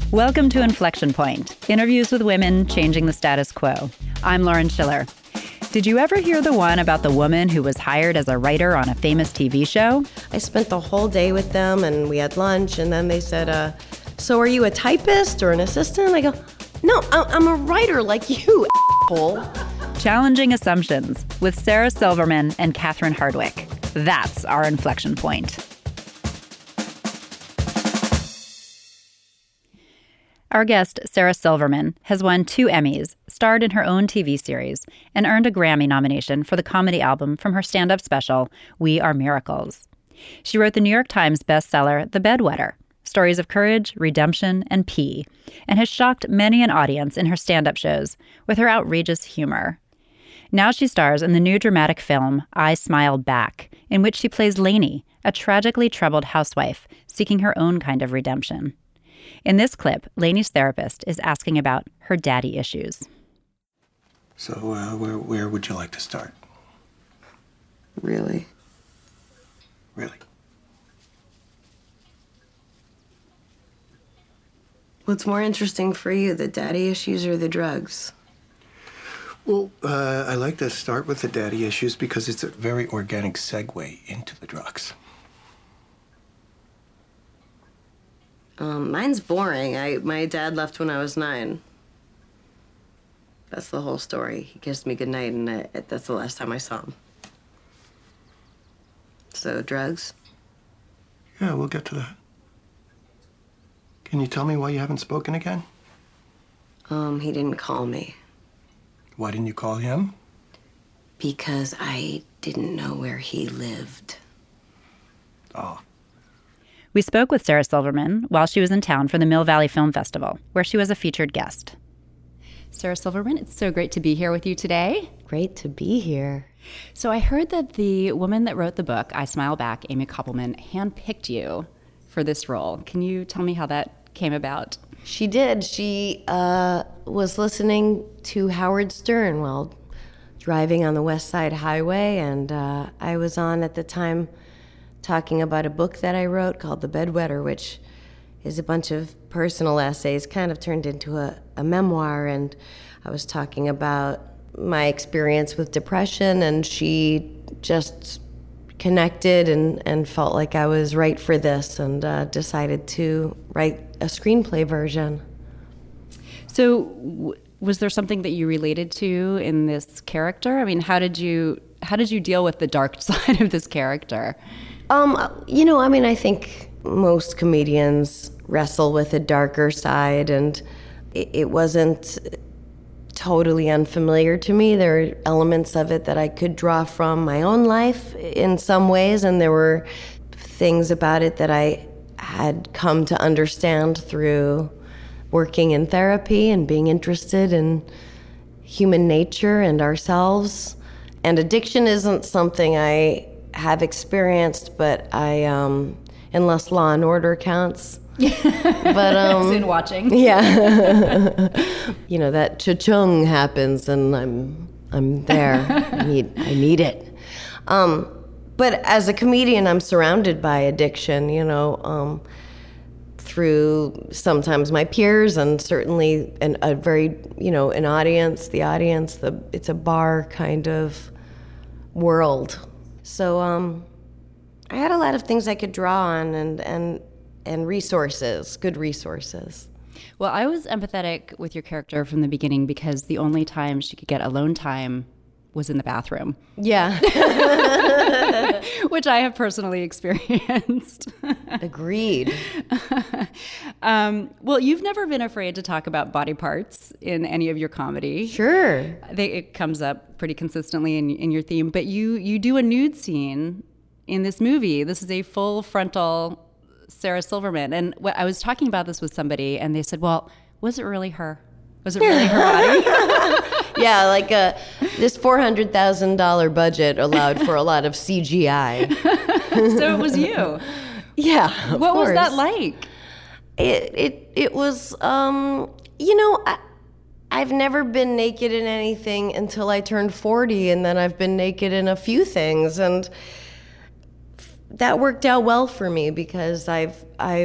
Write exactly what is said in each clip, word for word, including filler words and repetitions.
Welcome to Inflection Point, interviews with women changing the status quo. I'm Lauren Schiller. Did you ever hear the one about the woman who was hired as a writer on a famous T V show? I spent the whole day with them, and we had lunch, and then they said, uh, so are you a typist or an assistant? I go, no, I'm a writer like you, asshole. Challenging Assumptions with Sarah Silverman and Catherine Hardwicke. That's our Inflection Point. Our guest, Sarah Silverman, has won two Emmys, starred in her own T V series, and earned a Grammy nomination for the comedy album from her stand-up special, We Are Miracles. She wrote the New York Times bestseller, The Bedwetter, stories of courage, redemption, and pee, and has shocked many an audience in her stand-up shows with her outrageous humor. Now she stars in the new dramatic film, I Smile Back, in which she plays Lainey, a tragically troubled housewife seeking her own kind of redemption. In this clip, Lainey's therapist is asking about her daddy issues. So, uh, where where would you like to start? Really? Really? What's more interesting for you, the daddy issues or the drugs? Well, uh, I like to start with the daddy issues because it's a very organic segue into the drugs. Um, mine's boring. I my dad left when I was nine. That's the whole story. He kissed me goodnight, and I, that's the last time I saw him. So, drugs? Yeah, we'll get to that. Can you tell me why you haven't spoken again? Um, he didn't call me. Why didn't you call him? Because I didn't know where he lived. Oh. We spoke with Sarah Silverman while she was in town for the Mill Valley Film Festival, where she was a featured guest. Sarah Silverman, it's so great to be here with you today. Great to be here. So I heard that the woman that wrote the book, I Smile Back, Amy Koppelman, handpicked you for this role. Can you tell me how that came about? She did. She uh, was listening to Howard Stern while driving on the West Side Highway, and uh, I was on at the time talking about a book that I wrote called The Bedwetter, which is a bunch of personal essays, kind of turned into a, a memoir, and I was talking about my experience with depression, and she just connected and, and felt like I was right for this, and uh, decided to write a screenplay version. So w- was there something that you related to in this character? I mean, how did you how did you deal with the dark side of this character? Um, you know, I mean, I think most comedians wrestle with a darker side, and it, it wasn't totally unfamiliar to me. There were elements of it that I could draw from my own life in some ways, and there were things about it that I had come to understand through working in therapy and being interested in human nature and ourselves. And addiction isn't something I have experienced, but I, um, unless Law and Order counts. But um, soon watching. Yeah, you know, that cha-chung happens, and I'm I'm there. I need I need it. Um, but as a comedian, I'm surrounded by addiction. You know, um, through sometimes my peers, and certainly an, a very you know an audience. The audience, the it's a bar kind of world. So um, I had a lot of things I could draw on, and and. and resources, good resources. Well, I was empathetic with your character from the beginning because the only time she could get alone time was in the bathroom. Yeah. Which I have personally experienced. Agreed. um, well, you've never been afraid to talk about body parts in any of your comedy. Sure. They, it comes up pretty consistently in, in your theme, but you, you do a nude scene in this movie. This is a full frontal Sarah Silverman. And wh- I was talking about this with somebody, and they said, well, was it really her? Was it really her body? Yeah, like uh, this four hundred thousand dollars budget allowed for a lot of C G I. So it was you. Yeah, of What course. was that like? It it it was, um, you know, I, I've never been naked in anything until I turned forty, and then I've been naked in a few things, and that worked out well for me because I've I've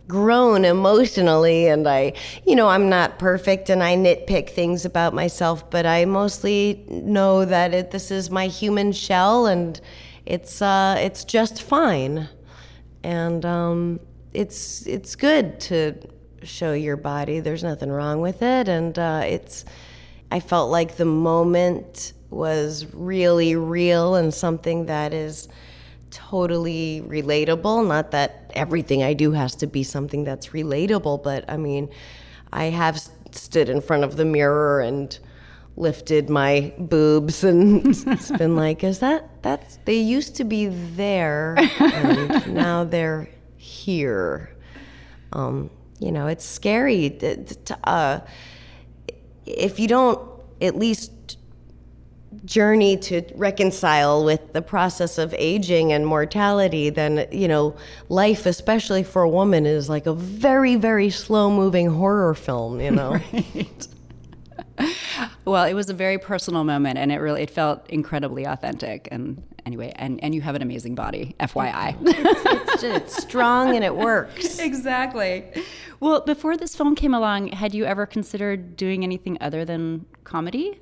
grown emotionally, and I, you know, I'm not perfect and I nitpick things about myself, but I mostly know that it, this is my human shell, and it's uh, it's just fine. And um, it's it's good to show your body. There's nothing wrong with it, and uh, it's. I felt like the moment was really real and something that is totally relatable. Not that everything I do has to be something that's relatable, but I mean, I have stood in front of the mirror and lifted my boobs, and it's been like, is that that's they used to be there, and now they're here. Um, you know, it's scary. To, to, uh, if you don't at least journey to reconcile with the process of aging and mortality, then, you know, life, especially for a woman, is like a very, very slow-moving horror film, you know? Right. Well, it was a very personal moment, and it really it felt incredibly authentic. And anyway, and, and you have an amazing body, F Y I. it's, it's, it's strong and it works. Exactly. Well, before this film came along, had you ever considered doing anything other than comedy?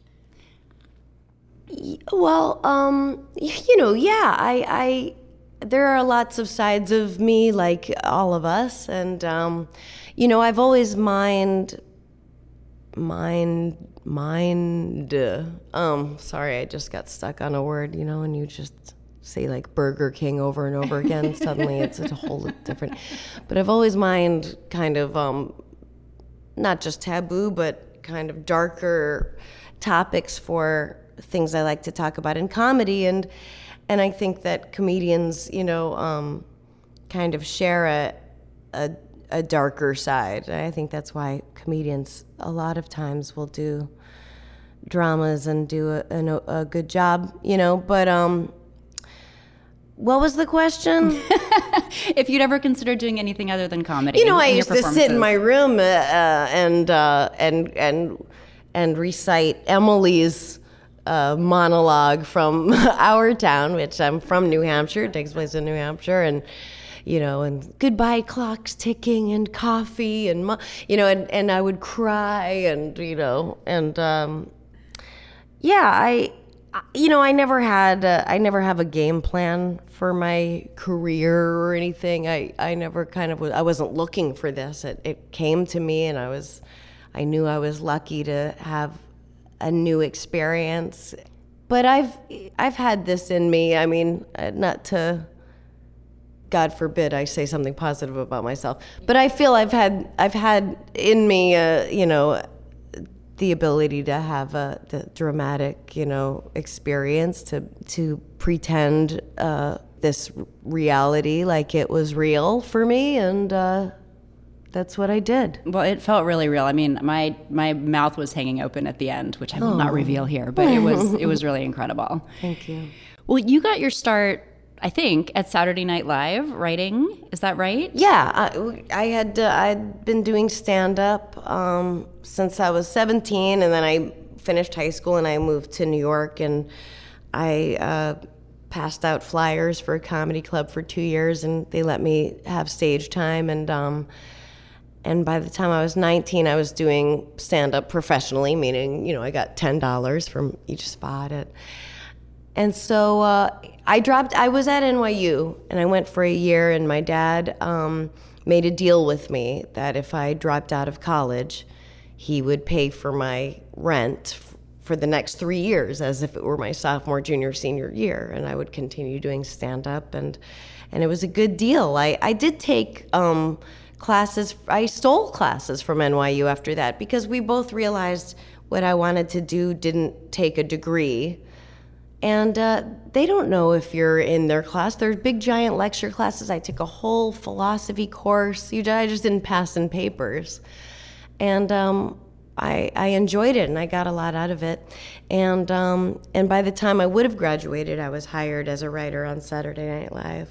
Well, um, you know, yeah, I, I, there are lots of sides of me, like all of us, and um, you know, I've always mind, mind, mind. Uh, um, sorry, I just got stuck on a word, you know, and you just say like Burger King over and over again. Suddenly, it's a whole different. But I've always mind kind of um, not just taboo, but kind of darker topics for things I like to talk about in comedy, and and I think that comedians, you know, um, kind of share a, a a darker side. I think that's why comedians a lot of times will do dramas and do a, a, a good job, you know. But um, what was the question? If you'd ever considered doing anything other than comedy, you know, I in used to sit in my room uh, uh, and uh, and and and recite Emily's Uh, monologue from Our Town, which I'm from New Hampshire. It takes place in New Hampshire, and you know, and goodbye clocks ticking, and coffee, and mo- you know, and, and I would cry, and you know, and um, yeah, I, you know, I never had, a, I never have a game plan for my career or anything. I, I never kind of was, I wasn't looking for this. It, it came to me, and I was, I knew I was lucky to have a new experience. But I've I've had this in me. I mean, not to, God forbid, I say something positive about myself, but I feel I've had I've had in me, uh, you know, the ability to have a the dramatic, you know, experience, to to pretend uh, this reality like it was real for me, and. Uh, That's what I did. Well, it felt really real. I mean, my my mouth was hanging open at the end, which I will oh. not reveal here, but it was it was really incredible. Thank you. Well, you got your start, I think, at Saturday Night Live writing. Is that right? Yeah, I, I had uh, I'd been doing stand-up um, since I was seventeen, and then I finished high school and I moved to New York, and I uh, passed out flyers for a comedy club for two years, and they let me have stage time, and. Um, And by the time I was nineteen, I was doing stand-up professionally, meaning, you know, I got ten dollars from each spot. At, and so uh, I dropped, I was at N Y U, and I went for a year, and my dad um, made a deal with me that if I dropped out of college, he would pay for my rent f- for the next three years as if it were my sophomore, junior, senior year, and I would continue doing stand-up, and, and it was a good deal. I, I did take... Um, classes, I stole classes from N Y U after that, because we both realized what I wanted to do didn't take a degree. And uh, they don't know if you're in their class. They're big, giant lecture classes. I took a whole philosophy course. You, I just didn't pass in papers. And um, I, I enjoyed it, and I got a lot out of it. And, um, and by the time I would have graduated, I was hired as a writer on Saturday Night Live.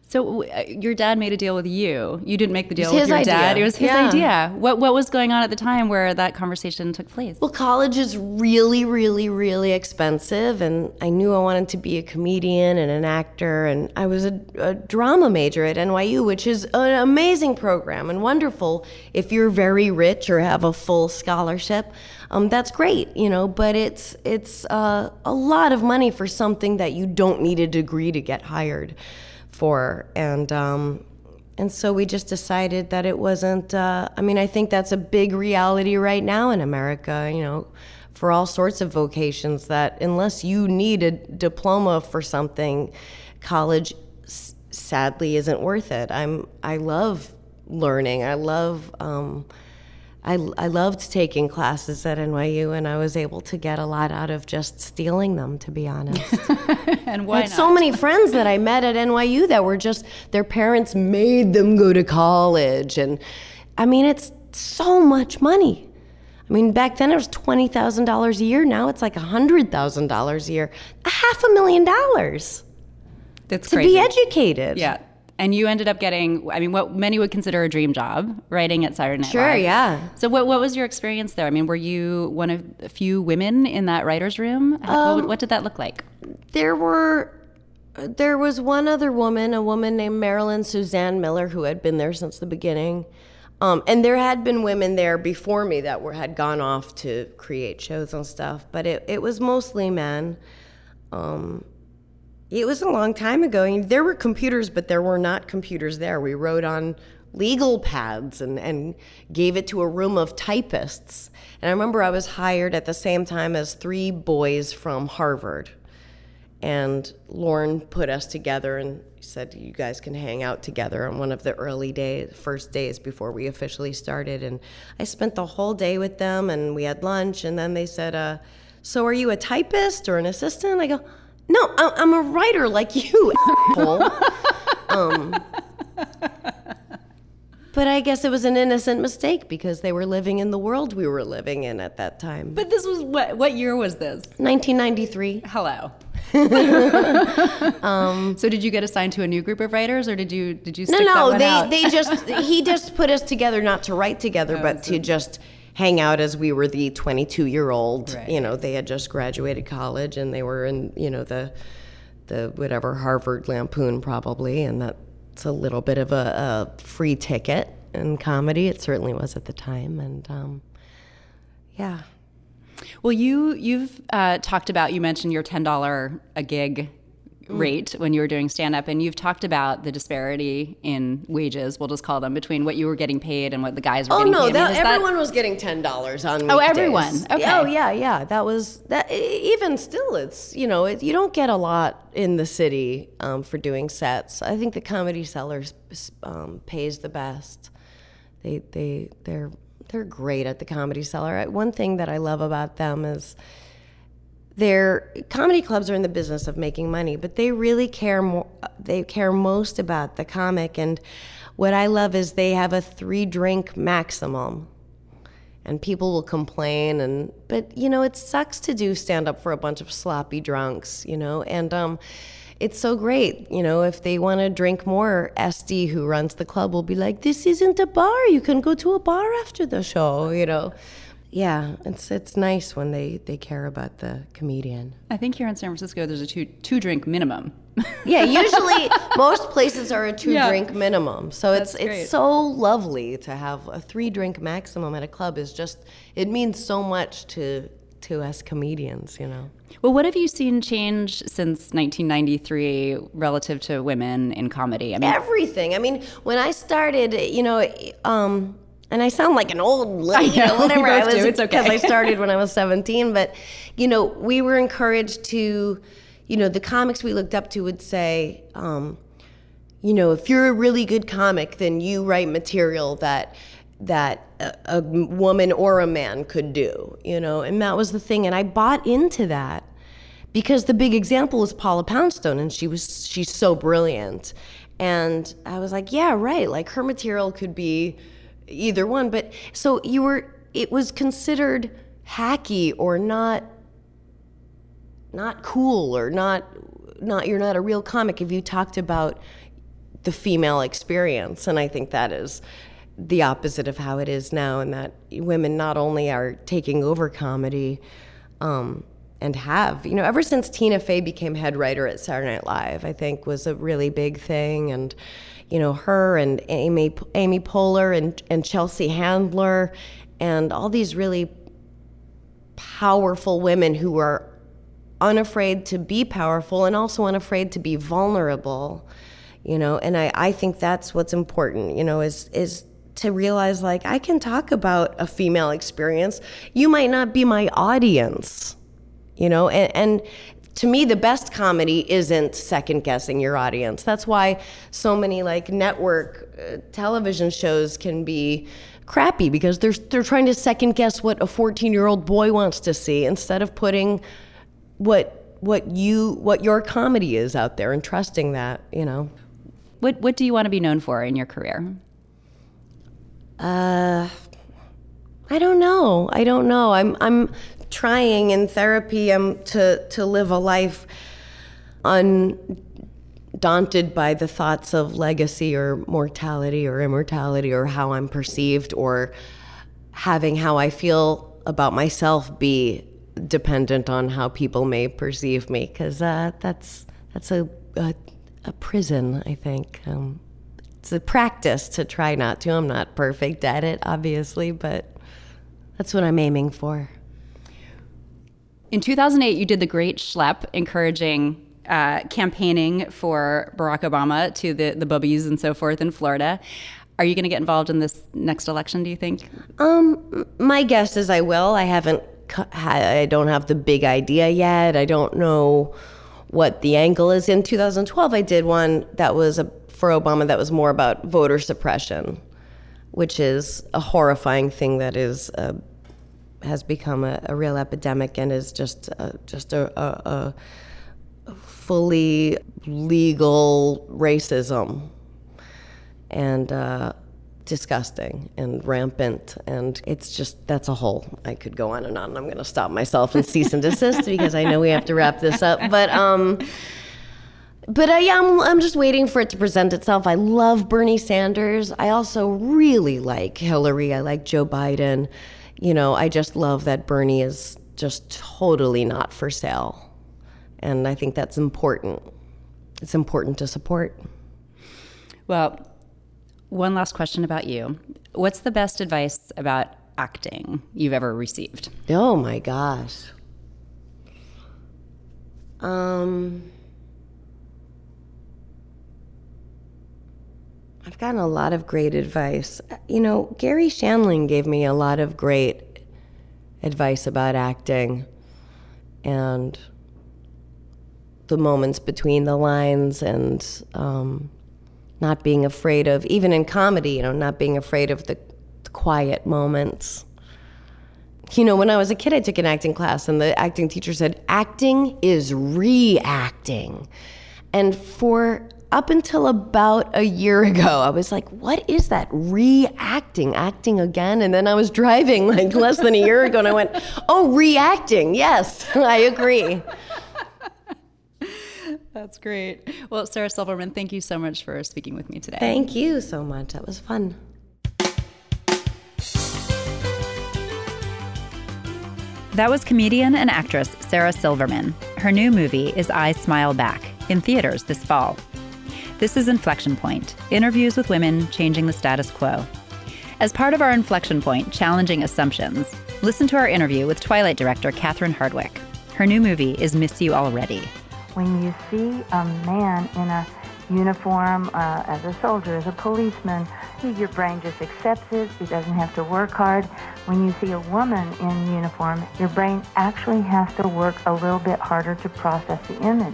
So uh, your dad made a deal with you. You didn't make the deal It was with your his dad. idea. It was his Yeah. idea. What what was going on at the time where that conversation took place? Well, college is really, really, really expensive, and I knew I wanted to be a comedian and an actor, and I was a, a drama major at N Y U, which is an amazing program and wonderful if you're very rich or have a full scholarship. Um, that's great, you know, but it's it's uh, a lot of money for something that you don't need a degree to get hired for, and um, and so we just decided that it wasn't. Uh, I mean, I think that's a big reality right now in America. You know, for all sorts of vocations, that unless you need a diploma for something, college s- sadly isn't worth it. I'm. I love learning. I love. Um, I, I loved taking classes at N Y U, and I was able to get a lot out of just stealing them, to be honest. And why I had not? so many friends that I met at N Y U that were just, their parents made them go to college. And I mean, it's so much money. I mean, back then it was twenty thousand dollars a year. Now it's like one hundred thousand dollars a year. A half a million dollars That's to crazy. be educated. Yeah. And you ended up getting, I mean, what many would consider a dream job, writing at Saturday Night Sure, Live. yeah. So what what was your experience there? I mean, were you one of a few women in that writer's room? How- what, what did that look like? There were, there was one other woman, a woman named Marilyn Suzanne Miller, who had been there since the beginning. Um, and there had been women there before me that were had gone off to create shows and stuff, but it, it was mostly men. Um, it was a long time ago. I mean, there were computers, but there were not computers there. We wrote on legal pads and, and gave it to a room of typists. And I remember I was hired at the same time as three boys from Harvard. And Lorne put us together and said, you guys can hang out together on one of the early days, first days before we officially started. And I spent the whole day with them, and we had lunch, and then they said, uh, so are you a typist or an assistant? I go, no, I- I'm a writer like you, asshole. um, but I guess it was an innocent mistake because they were living in the world we were living in at that time. But this was, what what year was this? nineteen ninety-three. Hello. um, so did you get assigned to a new group of writers, or did you did you stick No, that no, one they out? they just he just put us together not to write together, Oh, but so- to just hang out as we were the twenty-two-year-old. Right. You know, they had just graduated college and they were in, you know, the the whatever Harvard Lampoon probably, and that's a little bit of a, a free ticket in comedy. It certainly was at the time, and um, yeah. Well, you you've uh, talked about, you mentioned your ten dollars a gig rate when you were doing stand-up, and you've talked about the disparity in wages, we'll just call them, between what you were getting paid and what the guys were Oh getting no, paid. I mean, that, is that- everyone was getting ten dollars on weekdays. Oh, everyone. Okay. Oh yeah, yeah. That was that. Even still, it's you know it, you don't get a lot in the city um, for doing sets. I think the Comedy Cellar um, pays the best. They they they're they're great at the Comedy Cellar. One thing that I love about them is their comedy clubs are in the business of making money, but they really care more. They care most about the comic, and what I love is they have a three drink maximum. And people will complain, and but you know it sucks to do stand up for a bunch of sloppy drunks, you know, and um, it's so great, you know, if they want to drink more, S D, who runs the club, will be like, this isn't a bar, you can go to a bar after the show, you know. Yeah, it's it's nice when they, they care about the comedian. I think here in San Francisco, there's a two two drink minimum. Yeah, usually most places are a two Yeah. drink minimum. So it's That's great. it's so lovely to have a three drink maximum at a club. Is just it means so much to to us comedians, you know. Well, what have you seen change since nineteen ninety-three relative to women in comedy? I mean, Everything. I mean, when I started, you know, um, and I sound like an old lady, I or know, whatever. we I both was do. It's okay. because I started when I was seventeen. But you know, we were encouraged to, you know, the comics we looked up to would say, um, you know, if you're a really good comic, then you write material that that a, a woman or a man could do, you know, and that was the thing. And I bought into that because the big example was Paula Poundstone, and she was she's so brilliant. And I was like, yeah, right. Like her material could be either one. But so you were, it was considered hacky or not not cool or not not you're not a real comic if you talked about the female experience. And I think that is the opposite of how it is now, and that women not only are taking over comedy, um, and have, you know, ever since Tina Fey became head writer at Saturday Night Live, I think was a really big thing. And, you know, her and Amy Amy Poehler and, and Chelsea Handler and all these really powerful women who are unafraid to be powerful and also unafraid to be vulnerable, you know, and I, I think that's what's important, you know, is is to realize, like, I can talk about a female experience. You might not be my audience. You know, and, and to me, the best comedy isn't second guessing your audience. That's why so many like network uh, television shows can be crappy, because they're they're trying to second guess what a fourteen-year-old boy wants to see instead of putting what what you what your comedy is out there and trusting that. You know, what what do you want to be known for in your career? Uh, I don't know. I don't know. I'm I'm. trying in therapy um, to, to live a life undaunted by the thoughts of legacy or mortality or immortality or how I'm perceived, or having how I feel about myself be dependent on how people may perceive me, because uh, that's that's a, a, a prison, I think. Um, it's a practice to try not to. I'm not perfect at it, obviously, but that's what I'm aiming for. In two thousand eight, you did the Great Schlep, encouraging uh, campaigning for Barack Obama to the, the bubbies and so forth in Florida. Are you going to get involved in this next election, do you think? Um, my guess is I will. I haven't, I don't have the big idea yet. I don't know what the angle is. In two thousand twelve, I did one that was a, for Obama that was more about voter suppression, which is a horrifying thing that is uh, has become a, a real epidemic and is just uh, just a, a, a fully legal racism and uh, disgusting and rampant, and it's just, that's a whole, I could go on and on. I'm going to stop myself and cease and desist because I know we have to wrap this up. But um, but uh, yeah, I'm, I'm just waiting for it to present itself. I love Bernie Sanders. I also really like Hillary. I like Joe Biden. You know, I just love that Bernie is just totally not for sale. And I think that's important. It's important to support. Well, one last question about you. What's the best advice about acting you've ever received? Oh my gosh. Um, I've gotten a lot of great advice. You know, Gary Shandling gave me a lot of great advice about acting and the moments between the lines, and um, not being afraid of, even in comedy, you know, not being afraid of the, the quiet moments. You know, when I was a kid, I took an acting class, and the acting teacher said, acting is reacting. And for up until about a year ago, I was like, what is that? Reacting, acting again? And then I was driving like less than a year ago, and I went, oh, reacting. Yes, I agree. That's great. Well, Sarah Silverman, thank you so much for speaking with me today. Thank you so much. That was fun. That was comedian and actress Sarah Silverman. Her new movie is I Smile Back, in theaters this fall. This is Inflection Point, interviews with women changing the status quo. As part of our Inflection Point, Challenging Assumptions, listen to our interview with Twilight director Catherine Hardwicke. Her new movie is Miss You Already. When you see a man in a uniform, uh, as a soldier, as a policeman, your brain just accepts it. It doesn't have to work hard. When you see a woman in uniform, your brain actually has to work a little bit harder to process the image.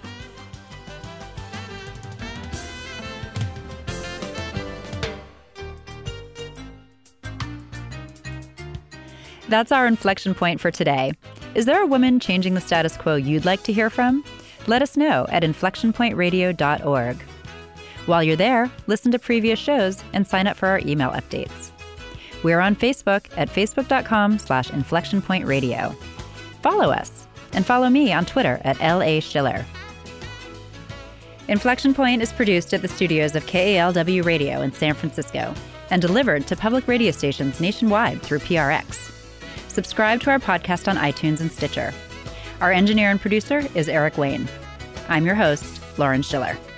That's our Inflection Point for today. Is there a woman changing the status quo you'd like to hear from? Let us know at inflection point radio dot org. While you're there, listen to previous shows and sign up for our email updates. We're on Facebook at facebook.com slash inflectionpointradio. Follow us and follow me on Twitter at L A Schiller. Inflection Point is produced at the studios of K A L W Radio in San Francisco and delivered to public radio stations nationwide through P R X. Subscribe to our podcast on iTunes and Stitcher. Our engineer and producer is Eric Wayne. I'm your host, Lauren Schiller.